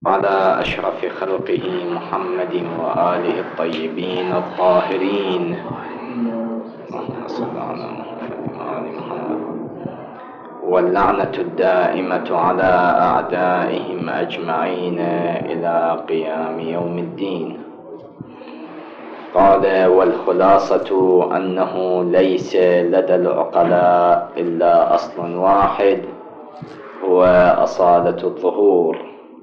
على أشرف خلقه محمد وآله الطيبين الطاهرين. اللهم صل على محمد وآل محمد. واللعنة الدائمة على أعدائهم أجمعين إلى قيام يوم الدين. قال: والخلاصة أنه ليس لدى العقلاء إلا أصل واحد هو أصالة الظهور.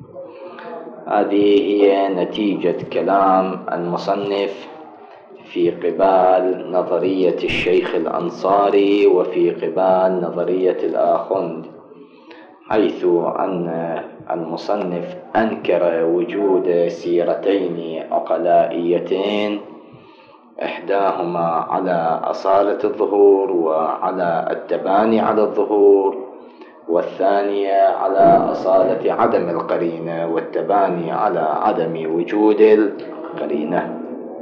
هذه هي نتيجة كلام المصنف في قبال نظرية الشيخ الأنصاري وفي قبال نظرية الآخوند، حيث أن المصنف أنكر وجود سيرتين عقلائيتين، إحداهما على أصالة الظهور وعلى التباني على الظهور، والثانية على أصالة عدم القرينة والتباني على عدم وجود القرينة.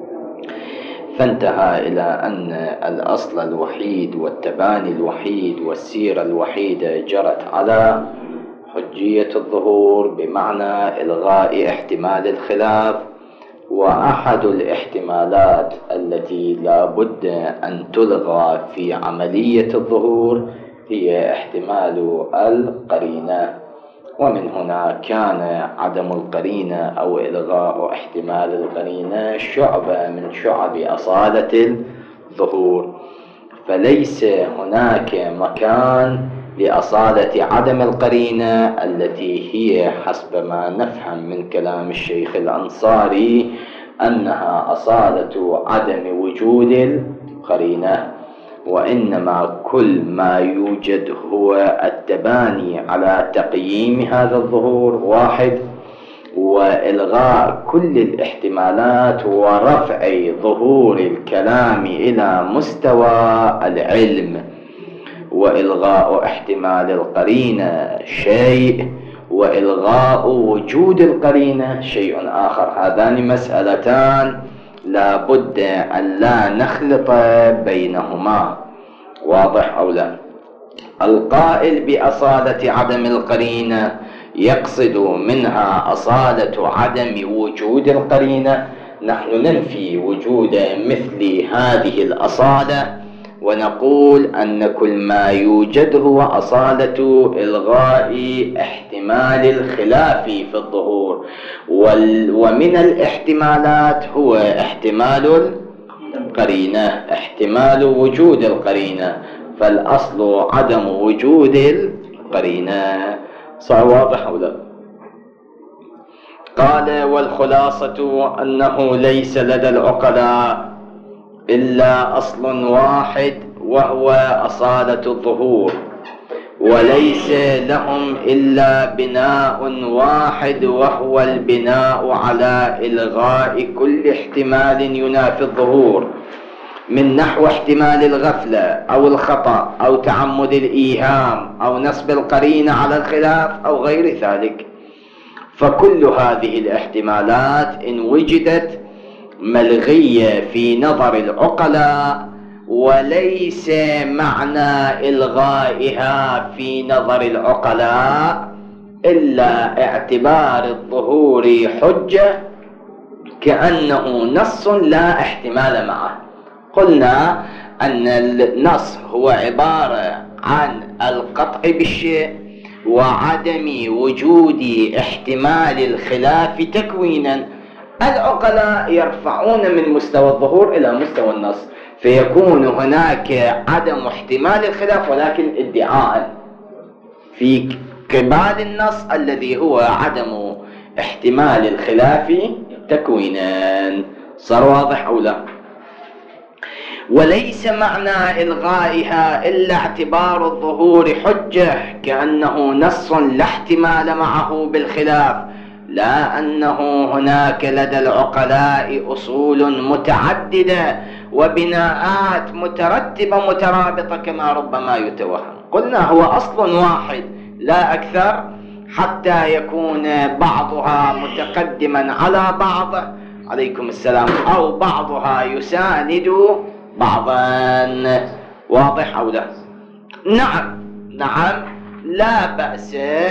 فانتهى إلى أن الأصل الوحيد والتباني الوحيد والسيرة الوحيدة جرت على حجية الظهور، بمعنى إلغاء احتمال الخلاف. وأحد الاحتمالات التي لا بد أن تلغى في عملية الظهور هي احتمال القرينة، ومن هنا كان عدم القرينة أو إلغاء احتمال القرينة شعبة من شعب أصالة الظهور، فليس هناك مكان لأصالة عدم القرينة التي هي حسب ما نفهم من كلام الشيخ الأنصاري أنها أصالة عدم وجود القرينة، وإنما كل ما يوجد هو التباني على تقييم هذا الظهور واحد، وإلغاء كل الاحتمالات ورفع ظهور الكلام إلى مستوى العلم، وإلغاء احتمال القرينة شيء، وإلغاء وجود القرينة شيء آخر. هذان مسألتان لا بد أن لا نخلط بينهما. واضح أو لا؟ القائل بأصالة عدم القرينة يقصد منها أصالة عدم وجود القرينة. نحن ننفي وجود مثل هذه الأصالة ونقول أن كل ما يوجد هو أصالة إلغاء احتمال الخلاف في الظهور، ومن الاحتمالات هو احتمال القرينة، احتمال وجود القرينة، فالأصل عدم وجود القرينة. صار واضح أو لا؟ قال: والخلاصة أنه ليس لدى العقلاء إلا أصل واحد وهو أصالة الظهور، وليس لهم إلا بناء واحد وهو البناء على إلغاء كل احتمال ينافي الظهور، من نحو احتمال الغفلة أو الخطأ أو تعمد الإيهام أو نصب القرينة على الخلاف أو غير ذلك. فكل هذه الاحتمالات إن وجدت ملغية في نظر العقلاء، وليس معنى إلغائها في نظر العقلاء إلا اعتبار الظهور حجة كأنه نص لا احتمال معه. قلنا أن النص هو عبارة عن القطع بالشيء وعدم وجود احتمال الخلاف تكوينا. العقلاء يرفعون من مستوى الظهور إلى مستوى النص، فيكون هناك عدم احتمال الخلاف ولكن ادعاء في قبال النص الذي هو عدم احتمال الخلاف تكوينا. صار واضح أو لا؟ وليس معنى إلغائها إلا اعتبار الظهور حجة كأنه نص لا احتمال معه بالخلاف، لا أنه هناك لدى العقلاء أصول متعددة وبناءات مترتبة مترابطة كما ربما يتوهم. قلنا هو أصل واحد لا أكثر، حتى يكون بعضها متقدما على بعض، عليكم السلام، أو بعضها يساند بعضا. واضح أو لا؟ نعم لا بأس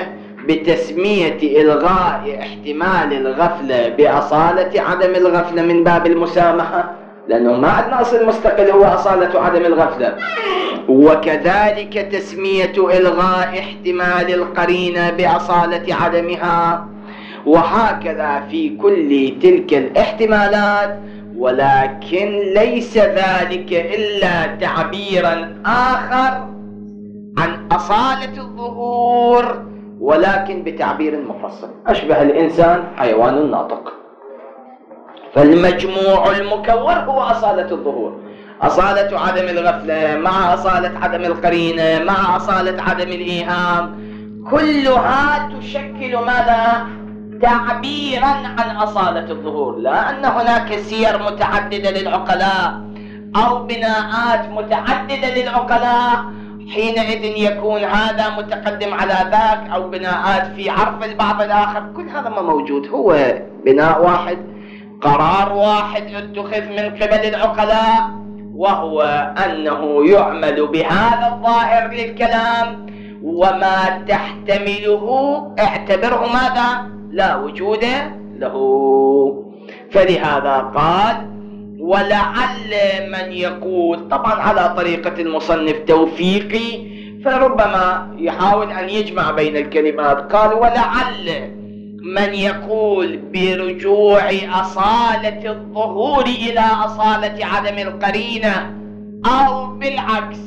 بتسمية إلغاء احتمال الغفلة بأصالة عدم الغفلة من باب المسامحة، لأنه ما عندنا أصل مستقل هو أصالة عدم الغفلة. وكذلك تسمية إلغاء احتمال القرينة بأصالة عدمها، وهكذا في كل تلك الاحتمالات. ولكن ليس ذلك إلا تعبيرا آخر عن أصالة الظهور، ولكن بتعبير مفصل. أشبه الإنسان حيوان ناطق، فالمجموع المكور هو أصالة الظهور، أصالة عدم الغفلة مع أصالة عدم القرينة مع أصالة عدم الإيهام، كلها تشكل ماذا؟ تعبيرا عن أصالة الظهور. لا أن هناك سير متعددة للعقلاء أو بناءات متعددة للعقلاء حينئذ يكون هذا متقدم على ذاك، أو بناءات في عرف البعض الآخر. كل هذا ما موجود، هو بناء واحد، قرار واحد اتخذ من قبل العقلاء، وهو أنه يعمل بهذا الظاهر للكلام، وما تحتمله اعتبره ماذا؟ لا وجود له. فلهذا قال: ولعل من يقول، طبعا على طريقة المصنف توفيقي، فربما يحاول أن يجمع بين الكلمات. قال: ولعل من يقول برجوع أصالة الظهور إلى أصالة عدم القرينة، أو بالعكس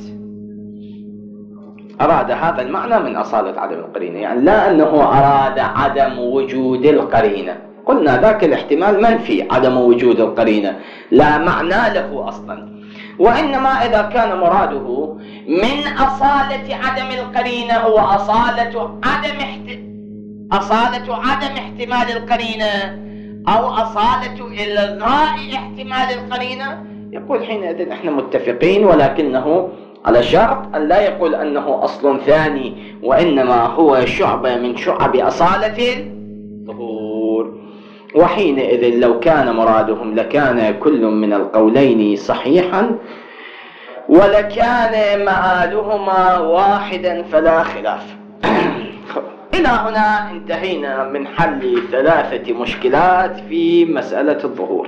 أراد هذا المعنى من أصالة عدم القرينة، يعني لا أنه أراد عدم وجود القرينة، قلنا ذاك الاحتمال منفي، عدم وجود القرينة لا معنى له أصلا. وإنما إذا كان مراده من أصالة عدم القرينة هو أصالة عدم احتمال القرينة، أو أصالة إلغاء احتمال القرينة، يقول حينئذ احنا متفقين، ولكنه على شرط أن لا يقول أنه أصل ثاني، وإنما هو شعبة من شعب أصالة الظهور. وحينئذ لو كان مرادهم لكان كل من القولين صحيحا، ولكان مآلهما واحدا فلا خلاف. إلى هنا انتهينا من حل 3 مشكلات في مسألة الظهور.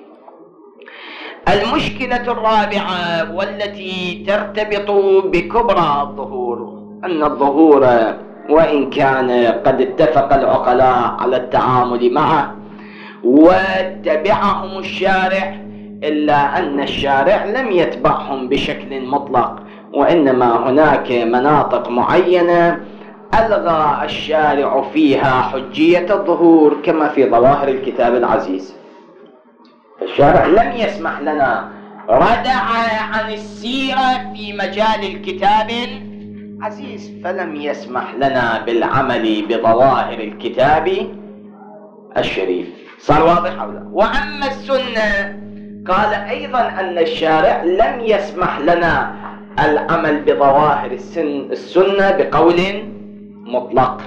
المشكلة الرابعة والتي ترتبط بكبرى الظهور، أن الظهور وإن كان قد اتفق العقلاء على التعامل معه واتبعهم الشارع، إلا أن الشارع لم يتبعهم بشكل مطلق، وإنما هناك مناطق معينة ألغى الشارع فيها حجية الظهور، كما في ظواهر الكتاب العزيز. الشارع لم يسمح لنا ردع عن السيرة في مجال الكتاب العزيز، فلم يسمح لنا بالعمل بظواهر الكتاب الشريف. صار واضح أو لا؟ وأما السنة قال أيضا أن الشارع لم يسمح لنا العمل بظواهر السنة بقول مطلق.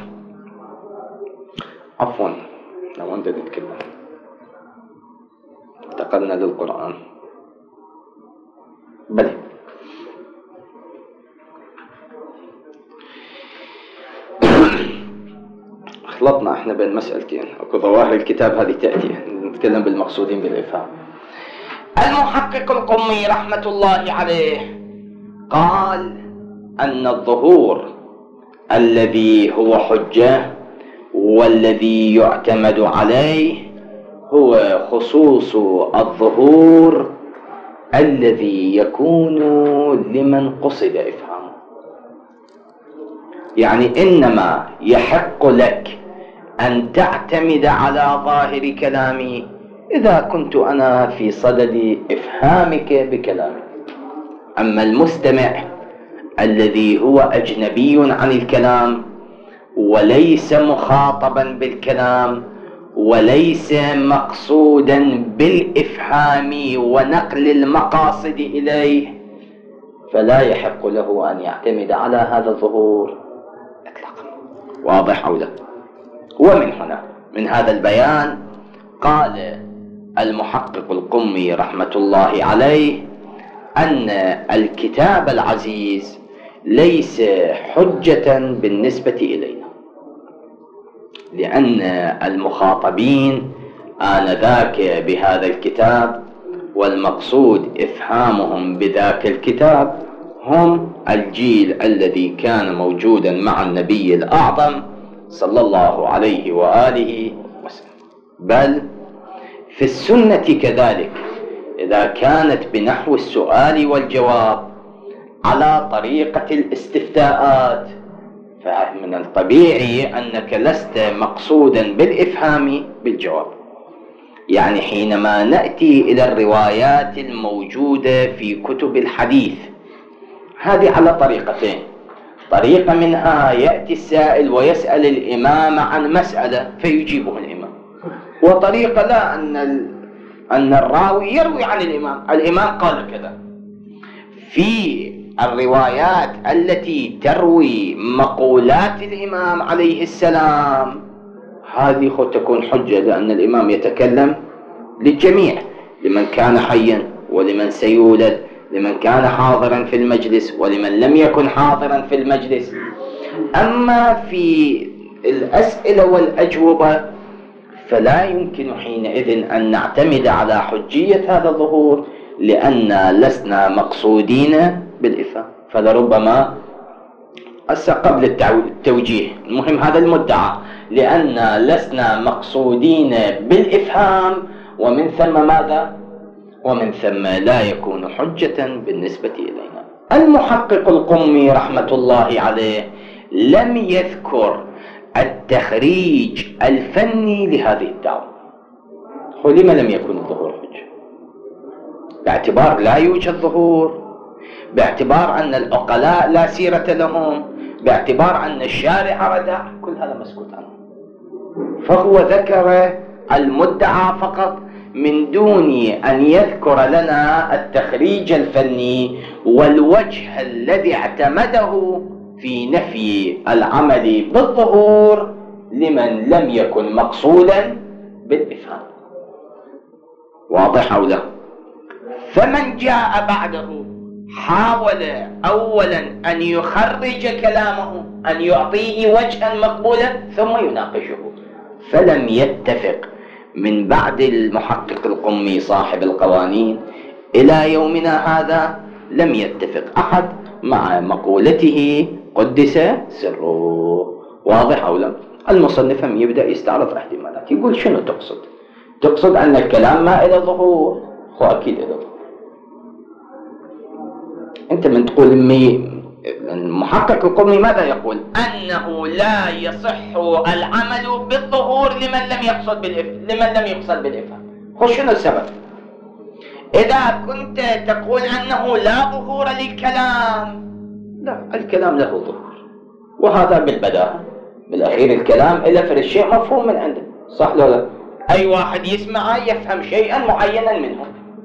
عفوا لو أنت تتكلم، انتقلنا للقرآن. بلى خلطنا احنا بين مسألتين، اكو ظواهر الكتاب هذه تأتي، نتكلم بالمقصودين بالإفهام. المحقق القمي رحمة الله عليه قال أن الظهور الذي هو حجة والذي يعتمد عليه هو خصوص الظهور الذي يكون لمن قصد إفهامه. يعني إنما يحق لك أن تعتمد على ظاهر كلامي إذا كنت أنا في صدد إفهامك بكلامي. أما المستمع الذي هو أجنبي عن الكلام وليس مخاطبا بالكلام وليس مقصودا بالإفهام ونقل المقاصد إليه، فلا يحق له أن يعتمد على هذا الظهور إطلاقا. واضح أو لا؟ ومن هنا من هذا البيان قال المحقق القمي رحمة الله عليه أن الكتاب العزيز ليس حجة بالنسبة إلينا. لأن المخاطبين آنذاك بهذا الكتاب والمقصود إفهامهم بذاك الكتاب هم الجيل الذي كان موجودا مع النبي الأعظم صلى الله عليه وآله وسلم. بل في السنة كذلك إذا كانت بنحو السؤال والجواب على طريقة الاستفتاءات فمن الطبيعي أنك لست مقصودا بالإفهام بالجواب. يعني حينما نأتي إلى الروايات الموجودة في كتب الحديث هذه على طريقتين. طريقة منها يأتي السائل ويسأل الإمام عن مسألة فيجيبه الإمام، وطريقة لا أن الراوي يروي عن الإمام قال كذا. في الروايات التي تروي مقولات الإمام عليه السلام هذه قد تكون حجة، لأن الإمام يتكلم للجميع، لمن كان حيا ولمن سيولد، لمن كان حاضرا في المجلس ولمن لم يكن حاضرا في المجلس. أما في الأسئلة والأجوبة فلا يمكن حينئذ أن نعتمد على حجية هذا الظهور، لأن لسنا مقصودين بالإفهام. فلربما قبل التوجيه المهم هذا المدعى، لأن لسنا مقصودين بالإفهام، ومن ثم ماذا؟ ومن ثم لا يكون حجة بالنسبة إلينا. المحقق القمي رحمة الله عليه لم يذكر التخريج الفني لهذه الدعوة. لما لم يكن الظهور حجة؟ باعتبار لا يوجد ظهور، باعتبار أن العقلاء لا سيرة لهم، باعتبار أن الشارع ردع، كل هذا مسكوت عنه. فهو ذكر المدعى فقط من دون أن يذكر لنا التخريج الفني والوجه الذي اعتمده في نفي العمل بالظهور لمن لم يكن مقصودا بالإفهام. واضح أو لا؟ فمن جاء بعده حاول أولا أن يخرج كلامه، أن يعطيه وجها مقبولا ثم يناقشه، فلم يتفق من بعد المحقق القمي صاحب القوانين إلى يومنا هذا لم يتفق أحد مع مقولته قدس سره. واضح أو لا؟ المصنف يبدأ يستعرض احتمالات، يقول شنو تقصد؟ تقصد أن الكلام ما إلى ظهور؟ هو أكيد إلى ظهور. أنت من تقول المحقق القمي ماذا يقول؟ أنه لا يصح العمل بالظهور لمن لم يقصد بالإفهام. شنو السبب؟ إذا كنت تقول أنه لا ظهور للكلام، لا، الكلام له ظهور، وهذا بالبداهة. بالأخير الكلام إلا في الشيء مفهوم من عنده، صح ولا لا؟ أي واحد يسمع يفهم شيئا معينا منه.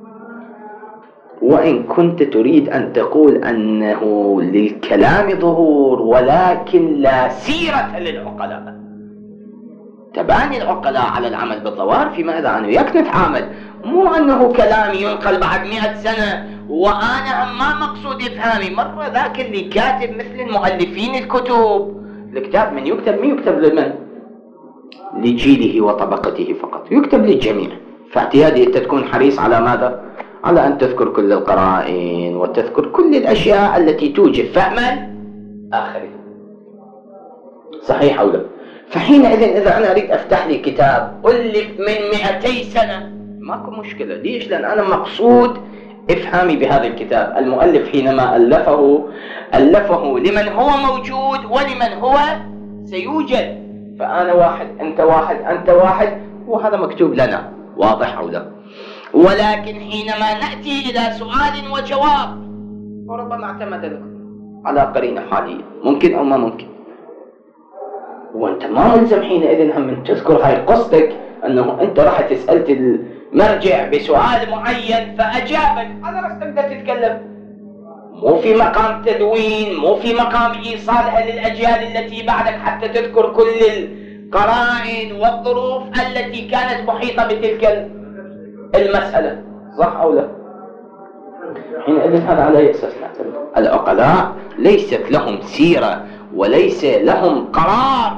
وإن كنت تريد أن تقول أنه للكلام ظهور ولكن لا سيرة للعقلاء، تباني العقلاء على العمل بالظواهر فيما إذا أنه يك نتعامل، مو أنه كلام ينقل بعد 100 سنة وأنا ما مقصود إفهامي. مرة ذاك اللي كاتب مثل المؤلفين الكتب، الكتاب من يكتب؟ مين يكتب لمن؟ لجيله وطبقته فقط، يكتب للجميع. فاعتيادي أنت تكون حريص على ماذا؟ على أن تذكر كل القرائن وتذكر كل الأشياء التي توجب فهما آخرين. صحيح أو لا؟ فحينئذ إذا أنا أريد أفتح لي كتاب ألف من 200 سنة ماكو مشكلة. ليش؟ لأن أنا مقصود إفهامي بهذا الكتاب. المؤلف حينما ألفه لمن هو موجود ولمن هو سيوجد، فأنا واحد، أنت واحد، أنت واحد، وهذا مكتوب لنا. واضح أو لا؟ ولكن حينما نأتي إلى سؤال وجواب وربما اعتمد على قرينة حالية، ممكن أو ما ممكن، وأنت ما ملزم حينئذ هم من تذكر هاي قصدك أنه أنت راح تسألت المرجع بسؤال معين فأجابك، هذا راح تقدر تتكلم. مو في مقام تدوين، مو في مقام إيصالها للأجيال التي بعدك حتى تذكر كل القرائن والظروف التي كانت محيطة بتلك المسألة. صح أو لا؟ حينئذ هذا على أي أساس نعتمد؟ العقلاء ليست لهم سيرة وليس لهم قرار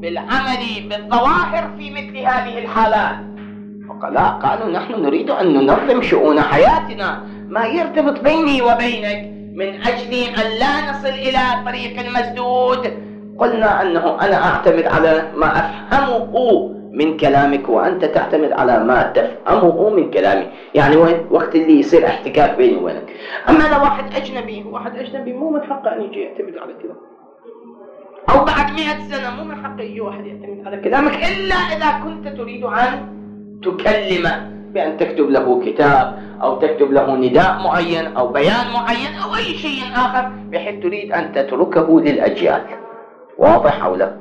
بالعمل بالظواهر في مثل هذه الحالات. العقلاء قالوا نحن نريد أن ننظم شؤون حياتنا، ما يرتبط بيني وبينك من أجل أن لا نصل إلى طريق المسدود. قلنا أنه أنا أعتمد على ما أفهمه من كلامك وأنت تعتمد على ما تفهمه من كلامي. يعني وين وقت اللي يصير احتكاك بيني وبينك. أما لو واحد أجنبي مو من حقه أن يجي يعتمد على كلام، أو بعد 100 سنة مو من حقه يجي واحد يعتمد على كلامك، إلا إذا كنت تريد أن تكلمه بأن تكتب له كتاب أو تكتب له نداء معين أو بيان معين أو أي شيء آخر بحيث تريد أن تتركه للأجيال. واضح أو لا؟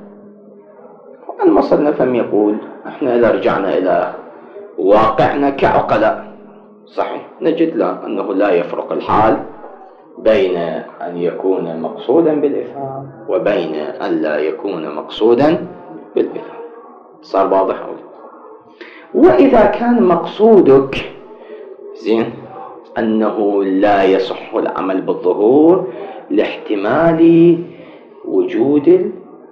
المصنف يقول احنا إذا رجعنا إلى واقعنا كعقلاء صحيح نجد أنه لا يفرق الحال بين أن يكون مقصودا بالإفهام وبين أن لا يكون مقصودا بالإفهام. صار واضح أو لا؟ وإذا كان مقصودك زين أنه لا يصح العمل بالظهور لاحتمال وجود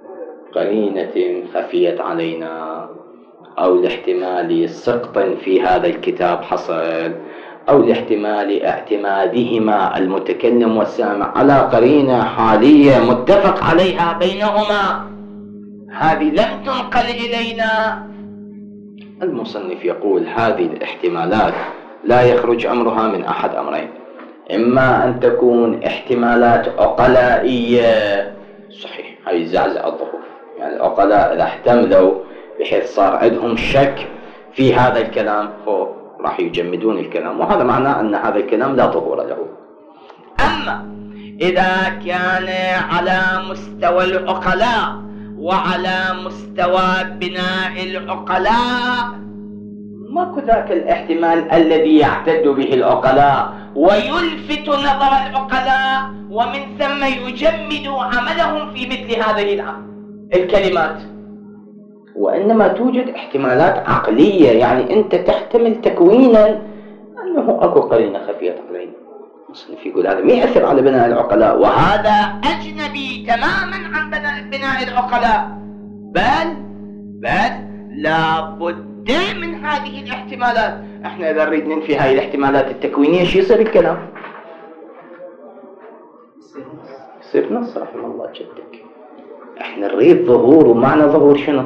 قرينة خفيت علينا، أو لاحتمال سقط في هذا الكتاب حصل، أو لاحتمال اعتمادهما المتكلم والسامع على قرينة حالية متفق عليها بينهما، هذه لم تنقل إلينا. المصنف يقول هذه الاحتمالات لا يخرج أمرها من أحد أمرين: إما أن تكون احتمالات عقلائية صحيح هاي زعزع الظهور، يعني العقلاء إذا احتملوا بحيث صار عندهم شك في هذا الكلام راح يجمدون الكلام، وهذا معناه أن هذا الكلام لا ظهور له. أما إذا كان على مستوى العقلاء وعلى مستوى بناء العقلاء ماكو ذاك الاحتمال الذي يعتد به العقلاء ويلفت نظر العقلاء ومن ثم يجمد عملهم في مثل هذه الكلمات، وإنما توجد احتمالات عقلية، يعني أنت تحتمل تكوينا أنه أكو قرينة خفية علينا. المصنف يقول هذا ما يأثر على بناء العقلاء، وهذا أجنبي تماما عن بناء العقلاء، بل لابد من هذه الاحتمالات. احنا إذا نريد ننفي هذه الاحتمالات التكوينية شو يصير الكلام؟ يصير نص رحمه الله جدك. احنا نريد ظهور، ومعنى ظهور شنو؟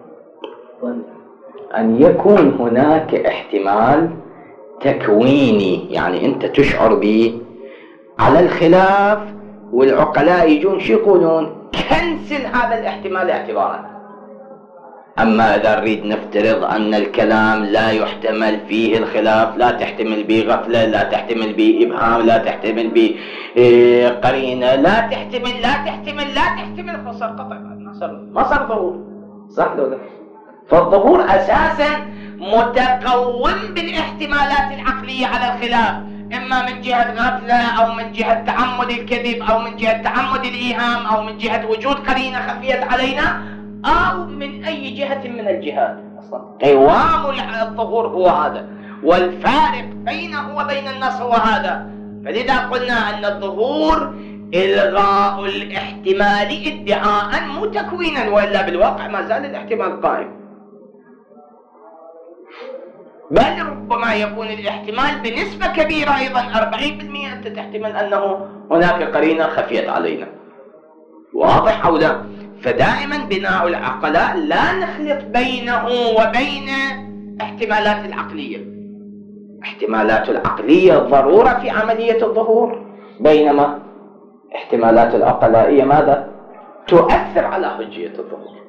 أن يكون هناك احتمال تكويني، يعني أنت تشعر به على الخلاف، والعقلاء يجون شو يقولون؟ كنسل هذا الاحتمال اعتبارا. أما إذا نريد نفترض أن الكلام لا يحتمل فيه الخلاف، لا تحتمل به غفلة، لا تحتمل به إبهام، لا تحتمل به قرينة، لا تحتمل فصار قطع، ما صار ظهور. صح ولا لا؟ فالظهور أساسا متقوم بالاحتمالات العقلية على الخلاف، إما من جهة غفلة أو من جهة تعمد الكذب أو من جهة تعمد الإيهام أو من جهة وجود قرينة خفيت علينا أو من أي جهة من الجهات. أصلا قوام الظهور هو هذا، والفارق بينه وبين النص هو هذا. فلذا قلنا أن الظهور إلغاء الاحتمال ادعاء مو تكوينا، وإلا بالواقع ما زال الاحتمال قائم، بل ربما يكون الاحتمال بنسبة كبيرة أيضا 40% أنت تحتمل أنه هناك قرينة خفيت علينا. واضح أو لا؟ فدائما بناء العقلاء لا نخلط بينه وبين احتمالات العقلية. احتمالات العقلية ضرورة في عملية الظهور، بينما احتمالات العقلائية ماذا؟ تؤثر على حجية الظهور.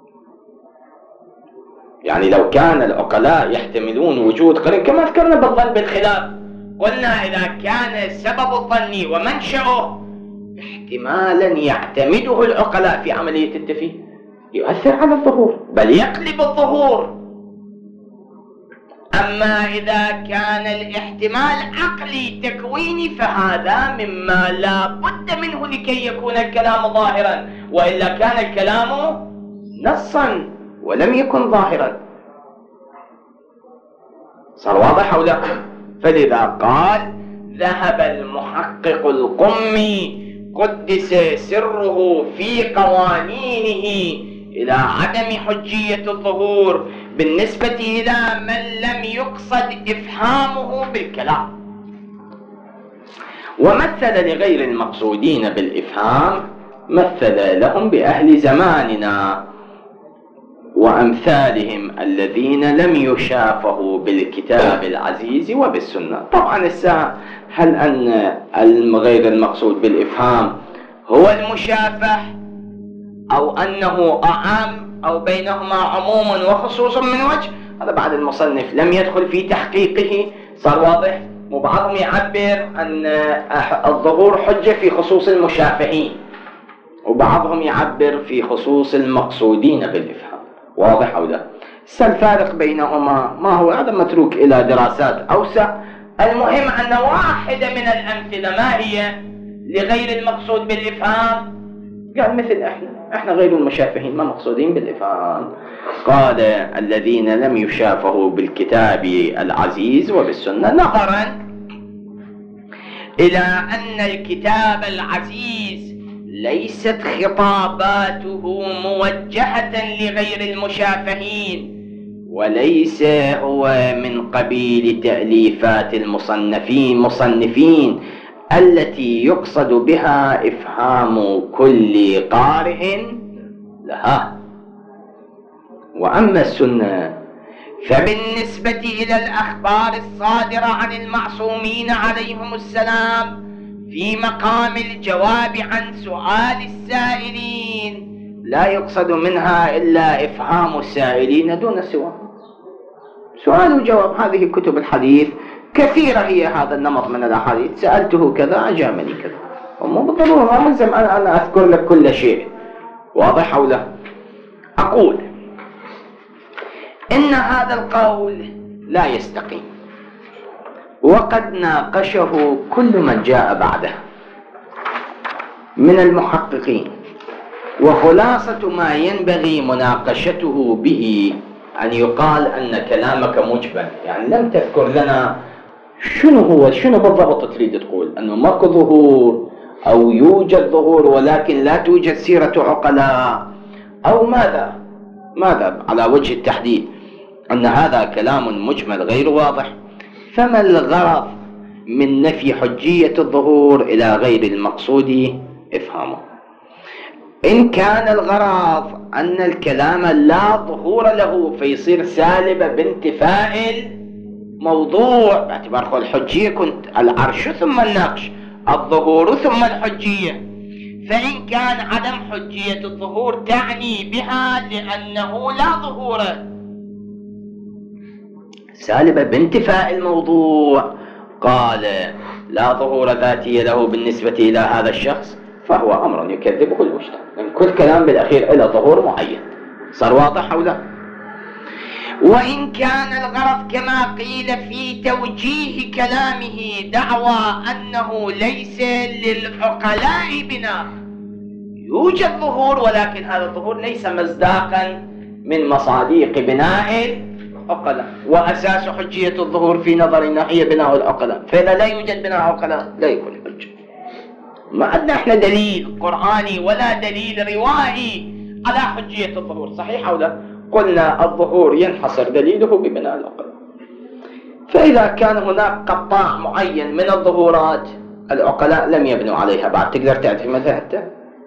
يعني لو كان العقلاء يحتملون وجود قرين كما ذكرنا بالظن بالخلاف، قلنا إذا كان سبب الظن ومنشأه احتمالا يعتمده العقلاء في عملية التفيه يؤثر على الظهور بل يقلب الظهور. أما إذا كان الاحتمال عقلي تكويني فهذا مما لا بد منه لكي يكون الكلام ظاهرا، وإلا كان الكلام نصا ولم يكن ظاهرا. صار واضح أو لا؟ فلذا قال ذهب المحقق القمي قدس سره في قوانينه إلى عدم حجية الظهور بالنسبة إلى من لم يقصد إفهامه بالكلام. ومثل لغير المقصودين بالإفهام، مثل لهم بأهل زماننا وأمثالهم الذين لم يشافهوا بالكتاب العزيز وبالسنة. طبعا هل أن غير المقصود بالإفهام هو المشافه، أو أنه أعم، أو بينهما عموم وخصوص من وجه؟ هذا بعد المصنف لم يدخل في تحقيقه، صار واضح. وبعضهم يعبر أن الظهور حجة في خصوص المشافهين، وبعضهم يعبر في خصوص المقصودين بالإفهام. واضح أو لا؟ الفارق بينهما ما هو؟ هذا متروك إلى دراسات أوسع. المهم أن واحدة من الأمثلة ما هي لغير المقصود بالإفهام؟ قال مثل احنا غير المشافهين ما مقصودين بالإفهام. قال الذين لم يشافهوا بالكتاب العزيز وبالسنة، نظرا إلى أن الكتاب العزيز ليست خطاباته موجهة لغير المشافهين، وليس هو من قبيل تأليفات المصنفين التي يقصد بها إفهام كل قارئ لها. وأما السنة فبالنسبة إلى الأخبار الصادرة عن المعصومين عليهم السلام في مقام الجواب عن سؤال السائلين، لا يقصد منها إلا إفهام السائلين دون سوى. سؤال وجواب، هذه كتب الحديث كثيرة هي هذا النمط من الأحاديث، سألته كذا أجابني كذا، ومو بالضرورة ما ملزم أنا أذكر لك كل شيء. واضح أو لا؟ أقول إن هذا القول لا يستقيم، وقد ناقشه كل من جاء بعده من المحققين، وخلاصة ما ينبغي مناقشته به أن يقال أن كلامك مجمل، يعني لم تذكر لنا شنو بالضبط تريد تقول؟ أنه ماكو ظهور، أو يوجد ظهور ولكن لا توجد سيرة عقلاء، أو ماذا على وجه التحديد؟ أن هذا كلام مجمل غير واضح. فما الغرض من نفي حجية الظهور إلى غير المقصود إفهامه؟ إن كان الغرض أن الكلام لا ظهور له فيصير سالب بانتفاء الموضوع، باعتبار خو الحجية كنت العرش ثم النقش، الظهور ثم الحجية. فإن كان عدم حجية الظهور تعني بها لأنه لا ظهور، سالبة بانتفاء الموضوع، قال لا ظهور ذاتي له بالنسبة إلى هذا الشخص، فهو أمر يكذبه المجتمع، من كل كلام بالأخير إلى ظهور معين. صار واضح أو لا؟ وإن كان الغرض كما قيل في توجيه كلامه دعوى أنه ليس للعقلاء بناء، يوجد ظهور ولكن هذا الظهور ليس مصداقا من مصاديق بناء العقلاء، وأساس حجية الظهور في نظرنا هي بناء العقلاء، فإذا لا يوجد بناء عقلاء لا يكون حجة. ما عندنا احنا دليل قرآني ولا دليل روائي على حجية الظهور، صحيح أو لا؟ قلنا الظهور ينحصر دليله ببناء العقلاء. فإذا كان هناك قطاع معين من الظهورات العقلاء لم يبنوا عليها بعد، تقدر تعتمدها أنت؟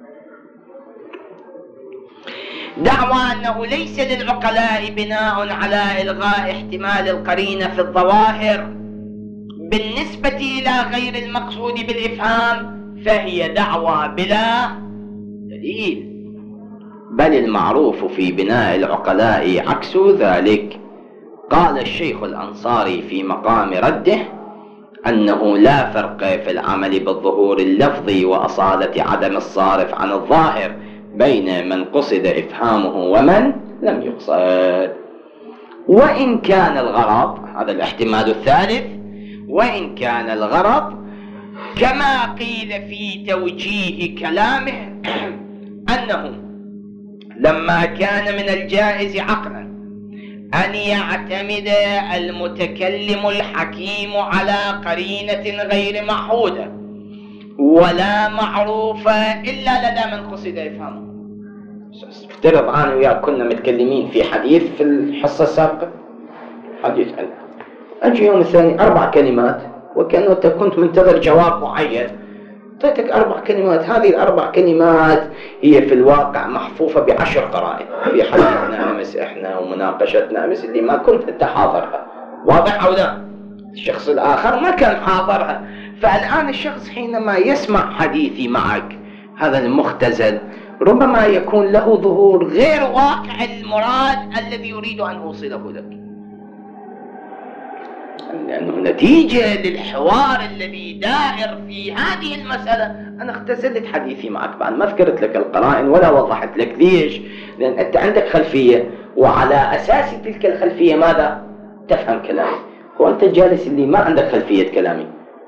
دعوى أنه ليس للعقلاء بناء على إلغاء احتمال القرينة في الظواهر بالنسبة إلى غير المقصود بالإفهام، فهي دعوى بلا دليل، بل المعروف في بناء العقلاء عكس ذلك. قال الشيخ الأنصاري في مقام رده أنه لا فرق في العمل بالظهور اللفظي وأصالة عدم الصارف عن الظاهر بين من قصد إفهامه ومن لم يقصد. وإن كان الغرض، هذا الاحتمال الثالث، وإن كان الغرض كما قيل في توجيه كلامه أنه لما كان من الجائز عقلا أن يعتمد المتكلم الحكيم على قرينة غير معهودة ولا معروفة إلا لدى من قصد إفهامه. افترض أنا وياك كنا متكلمين في حديث في الحصة السابقة، حديث عنه، أجي يوم الثاني 4 كلمات وكأنه أنت كنت منتظر جواب معين، أعطيتك 4 كلمات. هذه ال4 كلمات هي في الواقع محفوفة ب10 قرائن في حديثنا أمس إحنا ومناقشتنا أمس اللي ما كنت أنت حاضرها. واضح أو لا؟ الشخص الآخر ما كان حاضرها. فالآن الشخص حينما يسمع حديثي معك هذا المختزل ربما يكون له ظهور غير واقع المراد الذي يريد أن أوصله لك، لأنه نتيجة للحوار الذي دائر في هذه المسألة أنا اختزلت حديثي معك بعد ما ذكرت لك القرائن ولا وضحت لك. ليش؟ لأن أنت عندك خلفية وعلى أساس تلك الخلفية ماذا؟ تفهم كلامي. وأنت جالس اللي ما عندك خلفية كلامي.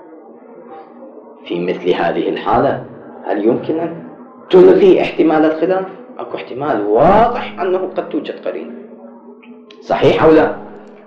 في مثل هذه الحالة هل يمكن أن تلغي احتمال الخلاف؟ أكو احتمال واضح أنه قد توجد قرينة. صحيح أو لا؟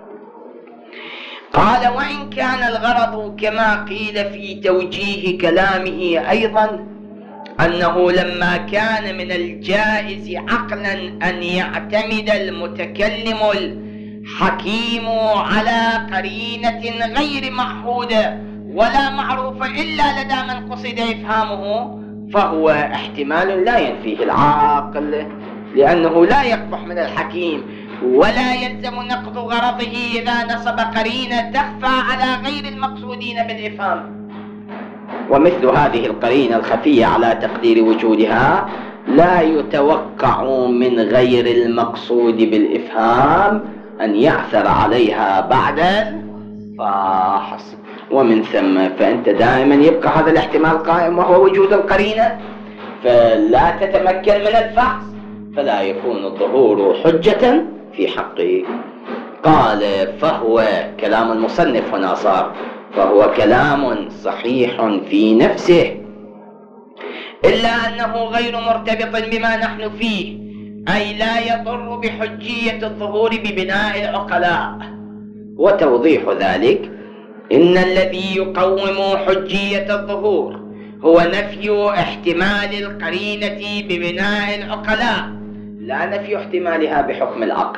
قال وإن كان الغرض كما قيل في توجيه كلامه أيضا أنه لما كان من الجائز عقلا أن يعتمد المتكلم الحكيم على قرينة غير معهودة ولا معروفة إلا لدى من قصد إفهامه، فهو احتمال لا ينفيه العاقل، لأنه لا يقبح من الحكيم ولا يلزم نقض غرضه إذا نصب قرينة تخفى على غير المقصودين بالإفهام. ومثل هذه القرينة الخفية على تقدير وجودها لا يتوقع من غير المقصود بالإفهام أن يعثر عليها بعد الفحص، ومن ثم فأنت دائما يبقى هذا الاحتمال قائم وهو وجود القرينة، فلا تتمكن من الفحص فلا يكون الظهور حجة في حقه. قال فهو كلام المصنف هنا صار فهو كلام صحيح في نفسه إلا أنه غير مرتبط بما نحن فيه، أي لا يضر بحجية الظهور ببناء العقلاء. وتوضيح ذلك إن الذي يقوم حجية الظهور هو نفي احتمال القرينة ببناء العقلاء لا نفي احتمالها بحكم العقل،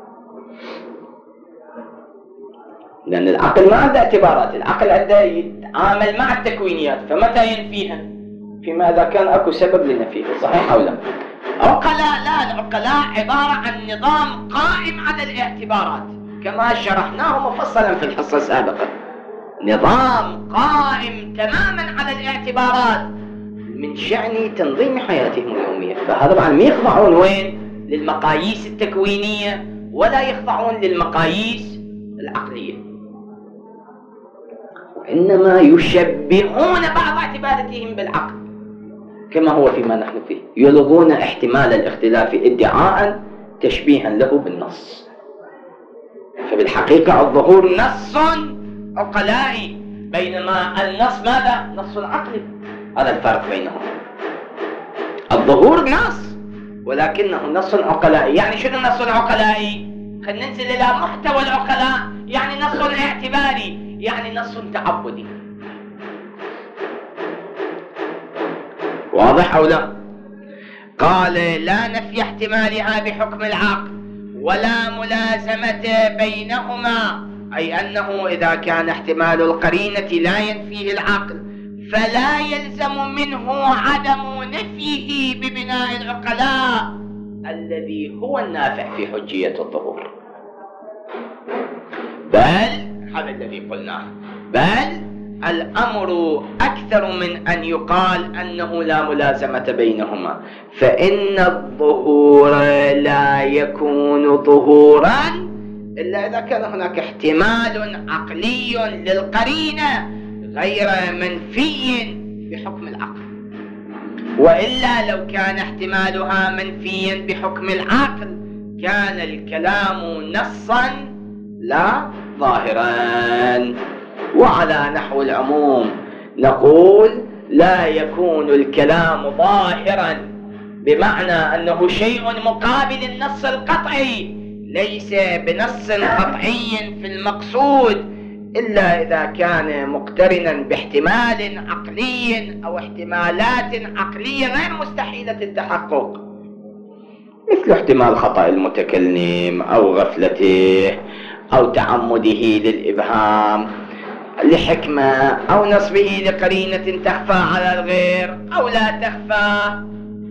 لأن العقل ما عنده اعتبارات، العقل عنده يتعامل مع التكوينيات، فمتى ينفيها؟ فيما إذا كان أكو سبب لنفيها. صحيح أو لا؟ عقلاء لا، العقلاء عبارة عن نظام قائم على الاعتبارات كما شرحناه مفصلا في الحصة السابقة، نظام قائم تماما على الاعتبارات من شأن تنظيم حياتهم اليومية. فهذا طبعا ما يخضعون وين؟ للمقاييس التكوينية ولا يخضعون للمقاييس العقلية، وإنما يشبهون بعض اعتباراتهم بالعقل كما هو فيما نحن فيه، يلغون احتمال الاختلاف ادعاء تشبيها له بالنص. فبالحقيقة الظهور نص عقلائي بينما النص ماذا؟ نص عقلي. هذا الفرق بينهم. الظهور نص ولكنه نص عقلائي. يعني شنو النص العقلائي؟ خلينا ننزل إلى محتوى العقلاء. يعني نص اعتباري، يعني نص تعبدي. واضح أو لا؟ قال لا نفي احتمالها بحكم العقل ولا ملازمة بينهما، أي أنه إذا كان احتمال القرينة لا ينفيه العقل فلا يلزم منه عدم نفيه ببناء العقلاء الذي هو النافع في حجية الظهور. بل هذا الذي قلناه، بل الأمر أكثر من أن يقال أنه لا ملازمة بينهما، فإن الظهور لا يكون ظهورا إلا إذا كان هناك احتمال عقلي للقرينة غير منفي بحكم العقل، وإلا لو كان احتمالها منفيا بحكم العقل كان الكلام نصا لا ظاهرا. وعلى نحو العموم نقول لا يكون الكلام ظاهرا بمعنى أنه شيء مقابل النص القطعي، ليس بنص قطعي في المقصود إلا إذا كان مقترنا باحتمال عقلي أو احتمالات عقلية غير مستحيلة التحقق. مثل احتمال خطأ المتكلم أو غفلته أو تعمده للإبهام لحكمة أو نصبه لقرينة تخفى على الغير أو لا تخفى.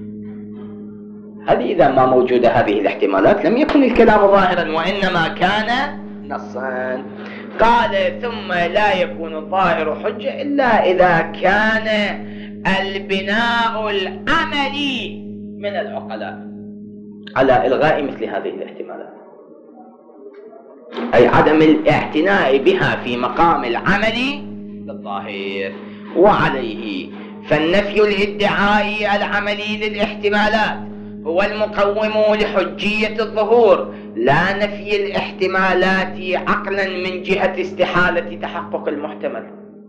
هذه إذا ما موجودة هذه الاحتمالات لم يكن الكلام ظاهرا وإنما كان نصا. قال ثم لا يكون الظاهر حجة إلا إذا كان البناء العملي من العقلاء على إلغاء مثل هذه الاحتمالات، أي عدم الاعتناء بها في مقام العمل للظاهر. وعليه فالنفي الادعائي العملي للاحتمالات هو المقوم لحجية الظهور، لا نفي الاحتمالات عقلا من جهة استحالة تحقق المحتمل.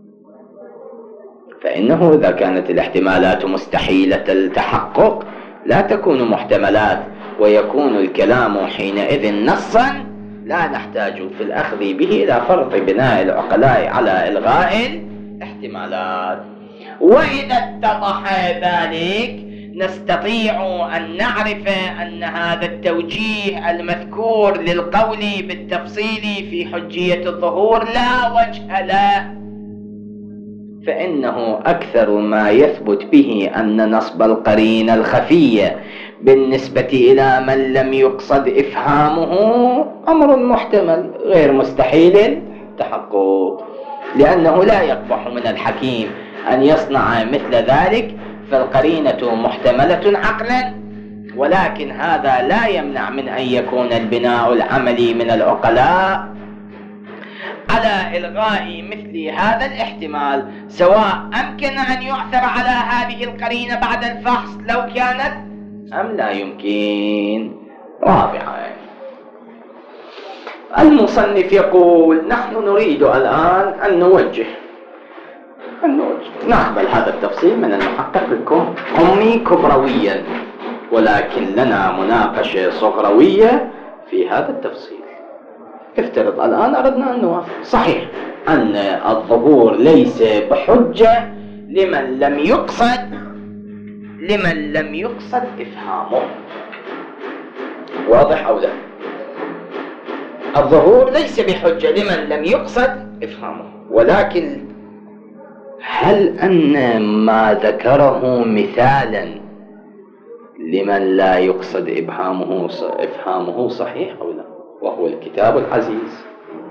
فإنه إذا كانت الاحتمالات مستحيلة التحقق لا تكون محتملات، ويكون الكلام حينئذ نصا لا نحتاج في الأخذ به إلى فرض بناء العقلاء على إلغاء الاحتمالات. وإذا اتضح ذلك نستطيع أن نعرف أن هذا التوجيه المذكور للقول بالتفصيل في حجية الظهور لا وجه له، فإنه أكثر ما يثبت به أن نصب القرينة الخفية بالنسبة إلى من لم يقصد إفهامه أمر محتمل غير مستحيل تحقق، لأنه لا يقبح من الحكيم أن يصنع مثل ذلك، فالقرينة محتملة عقلا، ولكن هذا لا يمنع من أن يكون البناء العملي من العقلاء على إلغاء مثل هذا الاحتمال، سواء أمكن أن يعثر على هذه القرينة بعد الفحص لو كانت أم لا يمكن. رابعا المصنف يقول نحن نريد الآن أن نوجه نقبل هذا التفصيل من المحقق الكمي كبرويا، ولكن لنا مناقشة صغروية في هذا التفصيل. افترض الآن أردنا أن نوافق صحيح أن الظهور ليس بحجة لمن لم يقصد إفهامه. واضح أو لا؟ الظهور ليس بحجة لمن لم يقصد إفهامه، ولكن هل أن ما ذكره مثالا لمن لا يقصد إفهامه صحيح أو لا؟ وهو الكتاب العزيز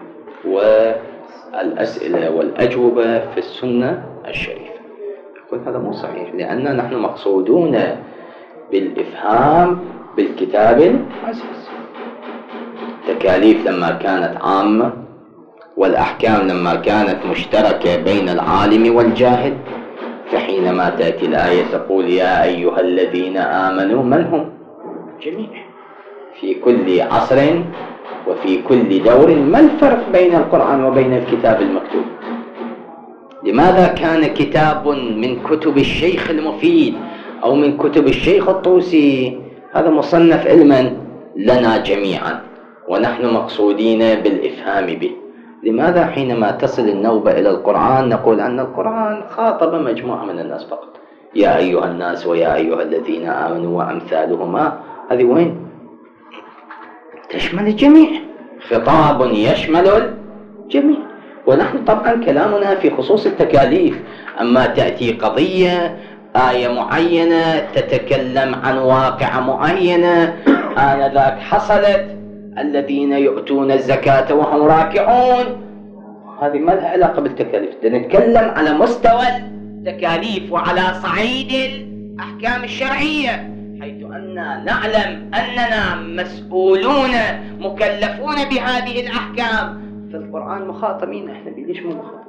والأسئلة والأجوبة في السنة الشريفة. يقول هذا مو صحيح، لأننا نحن مقصودون بالإفهام بالكتاب العزيز. التكاليف لما كانت عامة والأحكام لما كانت مشتركة بين العالم والجاهل، فحينما تأتي الآية تقول يا أيها الذين آمنوا، من هم؟ جميع في كل عصر وفي كل دور. ما الفرق بين القرآن وبين الكتاب المكتوب؟ لماذا كان كتاب من كتب الشيخ المفيد أو من كتب الشيخ الطوسي هذا مصنف علما لنا جميعا ونحن مقصودين بالإفهام به؟ لماذا حينما تصل النوبة إلى القرآن نقول أن القرآن خاطب مجموعة من الناس فقط، يا أيها الناس ويا أيها الذين آمنوا وأمثالهما؟ هذه وين؟ تشمل الجميع، خطاب يشمل الجميع. ونحن طبعا كلامنا في خصوص التكاليف، أما تأتي قضية آية معينة تتكلم عن واقعة معينة آنذاك حصلت الذين يؤتون الزكاة وهم راكعون، هذه ما لها علاقة بالتكاليف. نتكلم على مستوى التكاليف وعلى صعيد الأحكام الشرعية، حيث أننا نعلم أننا مسؤولون مكلفون بهذه الأحكام. في القرآن مخاطبين احنا بليش مو مخاطب.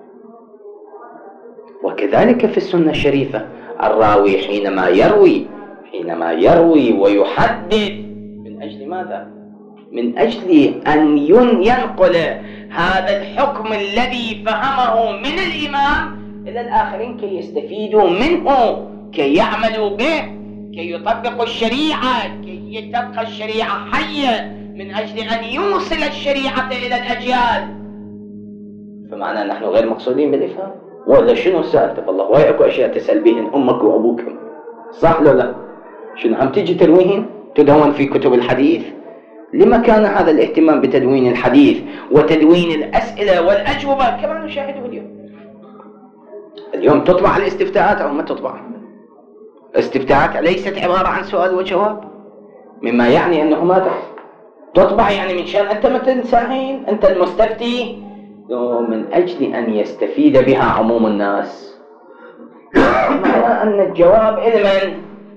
وكذلك في السنة الشريفة الراوي حينما يروي ويحدد من أجل ماذا؟ من أجل أن ينقل هذا الحكم الذي فهمه من الإمام إلى الآخرين كي يستفيدوا منه، كي يعملوا به، كي يطبقوا الشريعة، كي تبقى الشريعة حية، من أجل أن يوصل الشريعة إلى الأجيال. فمعنى نحن غير مقصودين بالإفهام؟ ولا شنو سألتك الله؟ واي أكو أشياء تسأل بهن أمك وأبوك، صح ولا لا؟ شنو هم تيجي ترويهن؟ تدون في كتب الحديث؟ لما كان هذا الاهتمام بتدوين الحديث وتدوين الأسئلة والأجوبة كما نشاهده اليوم؟ اليوم تطبع الاستفتاءات أو ما تطبع؟ الاستفتاءات ليست عبارة عن سؤال وجواب، مما يعني أنه ماذا؟ تطبع يعني من شان أنت مثل ساهين، أنت المستفتي، من أجل أن يستفيد بها عموم الناس، معنى أن الجواب لمن؟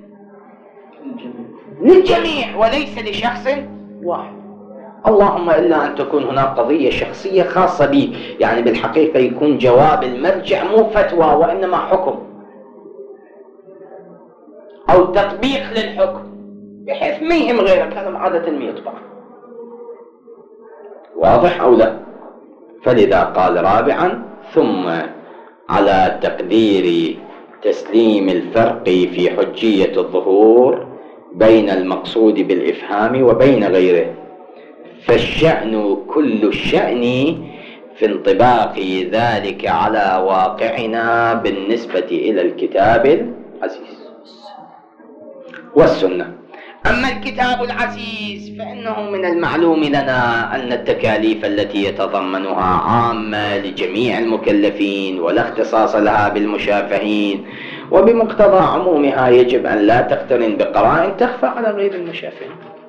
للجميع وليس لشخص واحد. اللهم إلا أن تكون هناك قضية شخصية خاصة بي، يعني بالحقيقة يكون جواب المرجع مو فتوى وإنما حكم أو تطبيق للحكم، بحيث ما يهم غيرك، هذا عادة ما يطبع. واضح أو لا؟ فلذا قال رابعا: ثم على تقدير تسليم الفرق في حجية الظهور بين المقصود بالإفهام وبين غيره، فالشأن كل الشأن في انطباق ذلك على واقعنا بالنسبة إلى الكتاب العزيز والسنة. أما الكتاب العزيز فإنه من المعلوم لنا أن التكاليف التي يتضمنها عامة لجميع المكلفين ولا اختصاص لها بالمشافهين، وبمقتضى عمومها يجب أن لا تقترن بقرائن تخفى على غير المشافهين.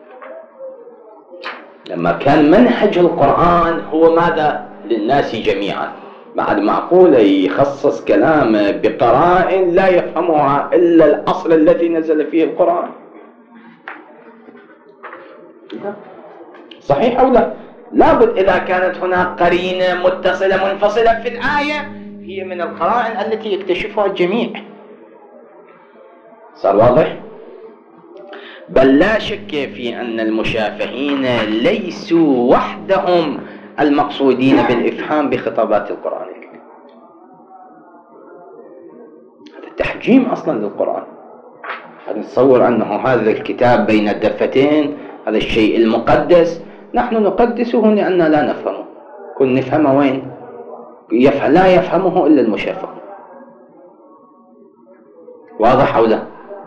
لما كان منهج القرآن هو ماذا؟ للناس جميعا، بعد معقول يخصص كلام بقرائن لا يفهمها إلا العصر الذي نزل فيه القرآن؟ صحيح أو لا؟ لابد إذا كانت هناك قرينة متصلة منفصلة في الآية هي من القرائن التي يكتشفها الجميع. صار واضح؟ بل لا شك في أن المشافهين ليسوا وحدهم المقصودين بالإفهام بخطابات القرآن الكريم. هذا التحجيم أصلا للقرآن. نتصور أنه هذا الكتاب بين الدفتين، هذا الشيء المقدس نحن نقدسه لأننا لا نفهمه. كن نفهمه وين؟ لا يفهمه إلا المشافه. واضح أو لا؟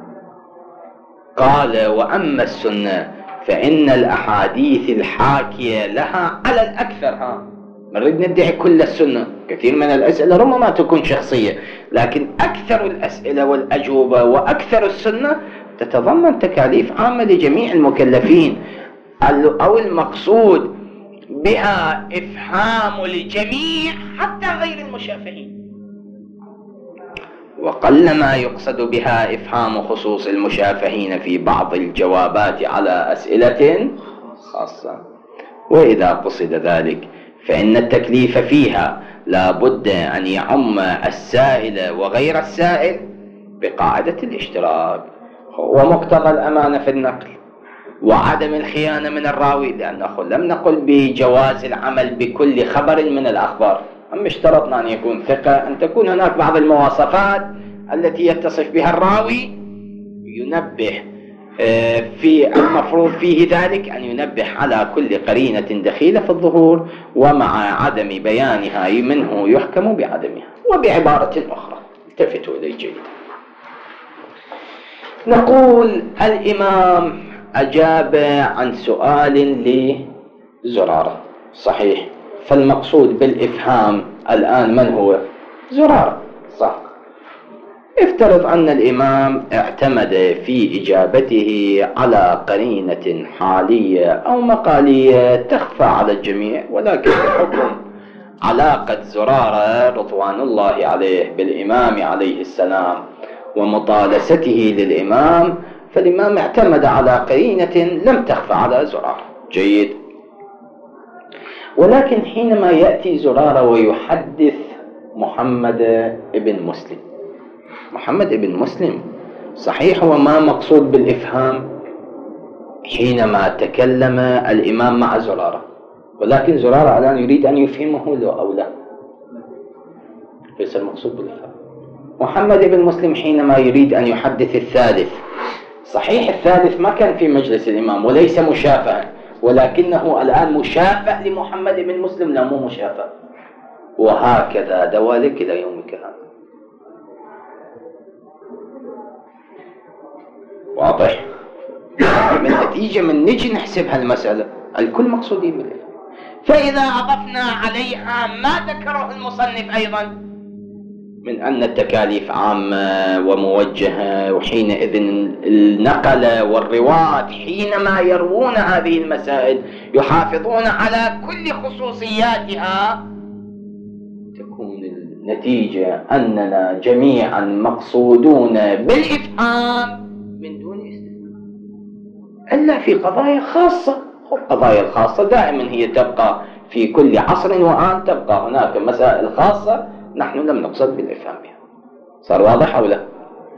قال: وأما السنة فإن الأحاديث الحاكية لها على الأكثر، نريد ندعي كل السنة، كثير من الأسئلة ربما تكون شخصية، لكن أكثر الأسئلة والأجوبة وأكثر السنة تتضمن تكاليف عامة لجميع المكلفين، أو المقصود بها إفهام الجميع حتى غير المشافهين. وقلما يقصد بها إفهام خصوص المشافهين في بعض الجوابات على أسئلة خاصة، وإذا قصد ذلك فإن التكليف فيها لا بد أن يعم السائل وغير السائل بقاعدة الاشتراك ومقتضى الأمانة في النقل وعدم الخيانة من الراوي، لأنه لم نقل بجواز العمل بكل خبر من الأخبار، أما اشترطنا أن يكون ثقة، أن تكون هناك بعض المواصفات التي يتصف بها الراوي ينبه في المفروض فيه ذلك أن ينبه على كل قرينة دخيلة في الظهور، ومع عدم بيانها منه يحكم بعدمها. وبعبارة أخرى التفتوا إليه جيدا، نقول الإمام أجاب عن سؤال لزرارة، صحيح، فالمقصود بالإفهام الآن من هو؟ زرارة، صح. افترض أن الإمام اعتمد في إجابته على قرينة حالية أو مقالية تخفى على الجميع، ولكن بحكم علاقة زرارة رضوان الله عليه بالإمام عليه السلام ومطالسته للإمام، فالإمام اعتمد على قرينة لم تخفى على زرارة. جيد. ولكن حينما يأتي زرارة ويحدث محمد ابن مسلم، محمد ابن مسلم صحيح هو ما مقصود بالإفهام حينما تكلم الإمام مع زرارة، ولكن زرارة الآن يريد أن يفهمه أو لا، ليس المقصود بالإفهام. محمد ابن مسلم حينما يريد أن يحدث الثالث، صحيح الثالث ما كان في مجلس الإمام وليس مشافها، ولكنه الآن مشافه لمحمد بن مسلم، لا مو مشافه، وهكذا دوالك إلى يومك هذا. واضح؟ من النتيجة من نجي نحسب هالمسألة الكل مقصودين بالإفهام. فإذا أضفنا عليها ما ذكره المصنف أيضا من أن التكاليف عامة وموجهة، وحينئذ النقل والرواة حينما يروون هذه المسائل يحافظون على كل خصوصياتها، تكون النتيجة أننا جميعا مقصودون بالإفهام من دون استثناء، إلا في قضايا خاصة. القضايا الخاصة دائما هي تبقى في كل عصر وآن، تبقى هناك مسائل خاصة نحن لم نقصد بالإفهام بها. صار واضح أو لا؟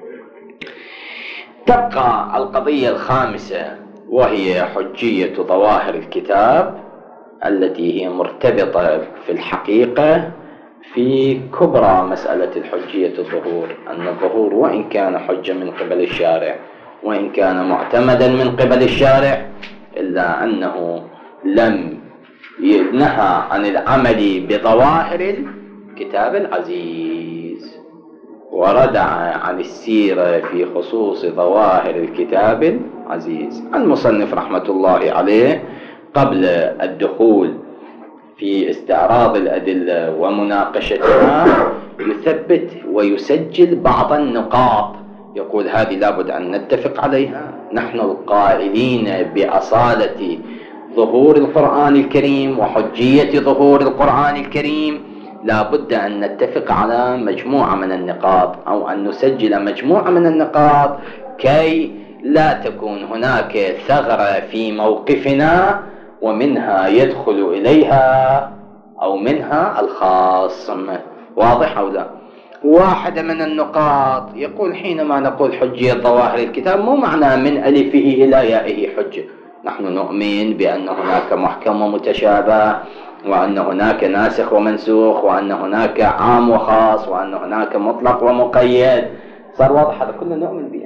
تبقى القضية الخامسة وهي حجية ظواهر الكتاب، التي هي مرتبطة في الحقيقة في كبرى مسألة الحجية الظهور، أن الظهور وإن كان حجة من قبل الشارع وإن كان معتمدا من قبل الشارع، إلا أنه لم ينهى عن العمل بظواهر الكتاب العزيز، وردع عن السيرة في خصوص ظواهر الكتاب العزيز. المصنف رحمة الله عليه قبل الدخول في استعراض الأدلة ومناقشتها يثبت ويسجل بعض النقاط، يقول هذه لابد أن نتفق عليها. نحن القائلين بأصالة ظهور القرآن الكريم وحجية ظهور القرآن الكريم لابد أن نتفق على مجموعة من النقاط، أو أن نسجل مجموعة من النقاط كي لا تكون هناك ثغرة في موقفنا ومنها يدخل إليها أو منها الخاص. واضح أو لا؟ واحدة من النقاط يقول حينما نقول حجية ظواهر الكتاب مو معنى من ألفه إلى يائه حجة. نحن نؤمن بأن هناك محكم ومتشابه، وأن هناك ناسخ ومنسوخ، وأن هناك عام وخاص، وأن هناك مطلق ومقيد. صار واضح هذا كله نؤمن به.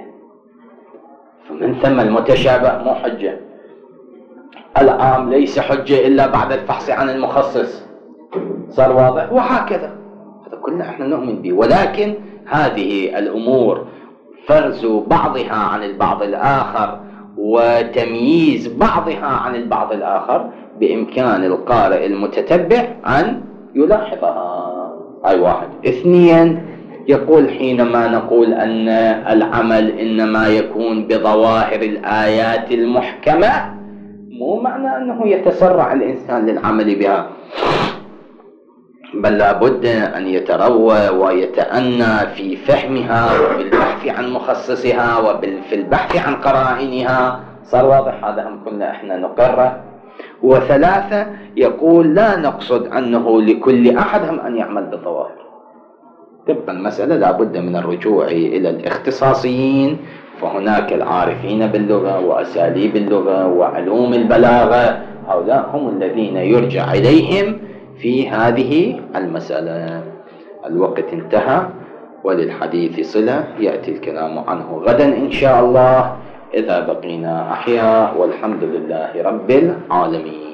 فمن ثم المتشابه مو حجة، العام ليس حجة إلا بعد الفحص عن المخصص. صار واضح؟ وهكذا هذا كله احنا نؤمن به. ولكن هذه الأمور فرز بعضها عن البعض الآخر وتمييز بعضها عن البعض الآخر بإمكان القارئ المتتبع أن يلاحظها. هاي واحد. اثنيا يقول حينما نقول أن العمل إنما يكون بظواهر الآيات المحكمة مو معنى أنه يتسرع الإنسان للعمل بها، بل لابد أن يتروى ويتأنى في فهمها وبالبحث عن مخصصها وفي البحث عن قرائنها. صار واضح؟ هذا هم كنا احنا نقرر. وثلاثة يقول لا نقصد أنه لكل أحد هم أن يعمل بالظواهر، تبقى المسألة لابد من الرجوع إلى الاختصاصيين، فهناك العارفين باللغة وأساليب اللغة وعلوم البلاغة، هؤلاء هم الذين يرجع إليهم في هذه المسألة. الوقت انتهى وللحديث صلة، يأتي الكلام عنه غدا إن شاء الله إذا بقينا أحياء، والحمد لله رب العالمين.